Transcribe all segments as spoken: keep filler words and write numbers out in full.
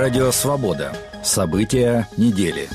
Радио «Свобода». События недели.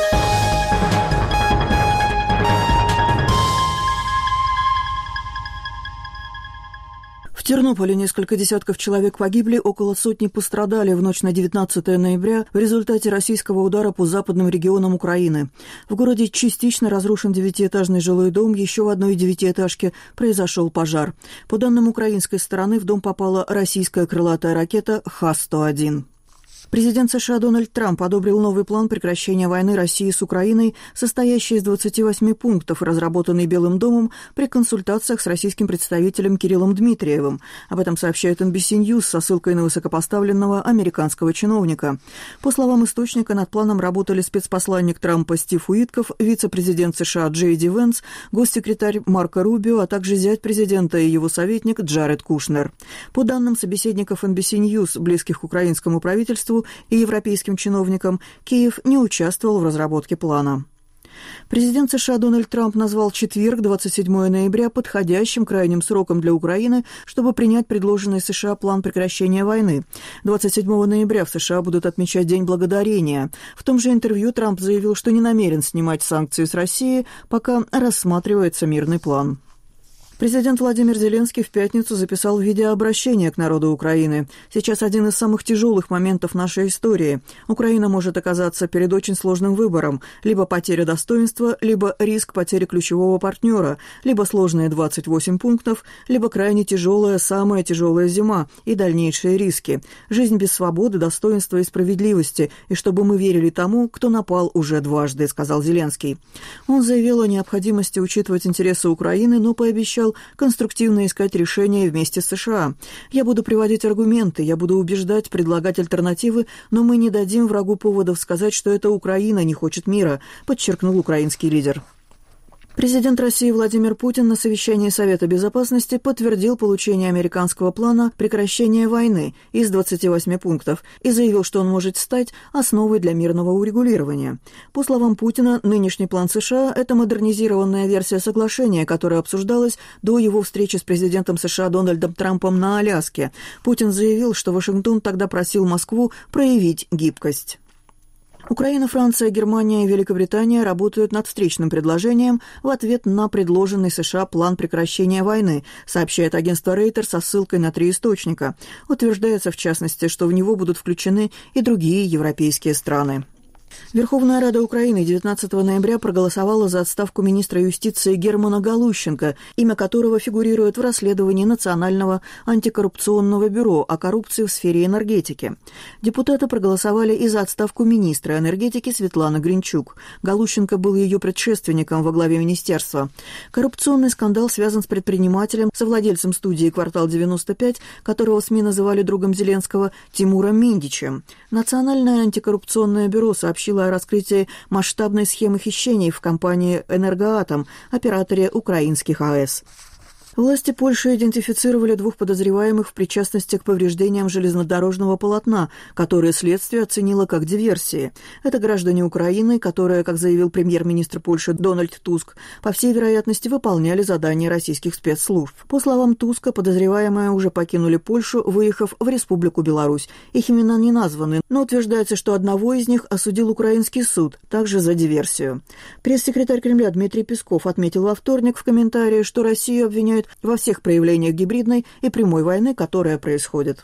В Тернополе несколько десятков человек погибли, около сотни пострадали в ночь на девятнадцатое ноября в результате российского удара по западным регионам Украины. В городе частично разрушен девятиэтажный жилой дом, еще в одной девятиэтажке произошел пожар. По данным украинской стороны, в дом попала российская крылатая ракета Х сто один. Президент США Дональд Трамп одобрил новый план прекращения войны России с Украиной, состоящий из двадцати восьми пунктов, разработанный Белым домом при консультациях с российским представителем Кириллом Дмитриевым. Об этом сообщает эн би си News со ссылкой на высокопоставленного американского чиновника. По словам источника, над планом работали спецпосланник Трампа Стив Уитков, вице-президент США Джей Ди Венс, госсекретарь Марко Рубио, а также зять президента и его советник Джаред Кушнер. По данным собеседников эн би си News, близких к украинскому правительству и европейским чиновникам, Киев не участвовал в разработке плана. Президент США Дональд Трамп назвал четверг, двадцать седьмое ноября, подходящим крайним сроком для Украины, чтобы принять предложенный США план прекращения войны. двадцать седьмого ноября в США будут отмечать День Благодарения. В том же интервью Трамп заявил, что не намерен снимать санкции с России, пока рассматривается мирный план. Президент Владимир Зеленский в пятницу записал видеообращение к народу Украины. Сейчас один из самых тяжелых моментов нашей истории. Украина может оказаться перед очень сложным выбором. Либо потеря достоинства, либо риск потери ключевого партнера, либо сложные двадцать восемь пунктов, либо крайне тяжелая, самая тяжелая зима и дальнейшие риски. Жизнь без свободы, достоинства и справедливости. И чтобы мы верили тому, кто напал уже дважды, сказал Зеленский. Он заявил о необходимости учитывать интересы Украины, но пообещал конструктивно искать решения вместе с США. Я буду приводить аргументы, я буду убеждать, предлагать альтернативы, но мы не дадим врагу поводов сказать, что это Украина не хочет мира, подчеркнул украинский лидер. Президент России Владимир Путин на совещании Совета Безопасности подтвердил получение американского плана прекращения войны из двадцати восьми пунктов и заявил, что он может стать основой для мирного урегулирования. По словам Путина, нынешний план США – это модернизированная версия соглашения, которая обсуждалась до его встречи с президентом США Дональдом Трампом на Аляске. Путин заявил, что Вашингтон тогда просил Москву проявить гибкость. Украина, Франция, Германия и Великобритания работают над встречным предложением в ответ на предложенный США план прекращения войны, сообщает агентство Reuters со ссылкой на три источника. Утверждается, в частности, что в него будут включены и другие европейские страны. Верховная Рада Украины девятнадцатого ноября проголосовала за отставку министра юстиции Германа Галущенко, имя которого фигурирует в расследовании Национального антикоррупционного бюро о коррупции в сфере энергетики. Депутаты проголосовали и за отставку министра энергетики Светланы Гринчук. Галущенко был ее предшественником во главе министерства. Коррупционный скандал связан с предпринимателем, совладельцем студии «Квартал девяносто пять», которого СМИ называли другом Зеленского, Тимуром Миндичем. Национальное антикоррупционное бюро сообщило о раскрытии масштабной схемы хищений в компании «Энергоатом», операторе украинских АЭС. Власти Польши идентифицировали двух подозреваемых в причастности к повреждениям железнодорожного полотна, которые следствие оценило как диверсии. Это граждане Украины, которые, как заявил премьер-министр Польши Дональд Туск, по всей вероятности выполняли задания российских спецслужб. По словам Туска, подозреваемые уже покинули Польшу, выехав в Республику Беларусь. Их имена не названы, но утверждается, что одного из них осудил украинский суд, также за диверсию. Пресс-секретарь Кремля Дмитрий Песков отметил во вторник в комментарии, что Россию обвиняют во всех проявлениях гибридной и прямой войны, которая происходит.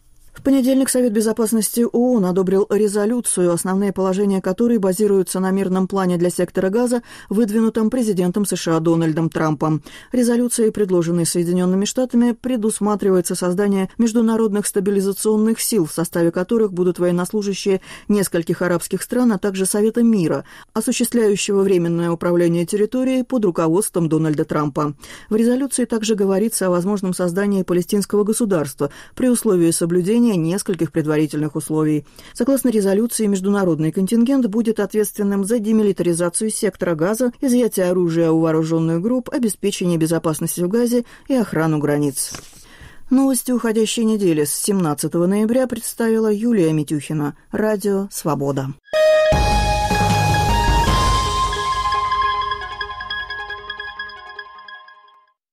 В понедельник Совет Безопасности ООН одобрил резолюцию, основные положения которой базируются на мирном плане для сектора Газа, выдвинутом президентом США Дональдом Трампом. Резолюцией, предложенной Соединенными Штатами, предусматривается создание международных стабилизационных сил, в составе которых будут военнослужащие нескольких арабских стран, а также Совета мира, осуществляющего временное управление территорией под руководством Дональда Трампа. В резолюции также говорится о возможном создании палестинского государства при условии соблюдения нескольких предварительных условий. Согласно резолюции, международный контингент будет ответственным за демилитаризацию сектора Газа, изъятие оружия у вооруженных групп, обеспечение безопасности в Газе и охрану границ. Новости уходящей недели с семнадцатого ноября представила Юлия Митюхина. Радио «Свобода».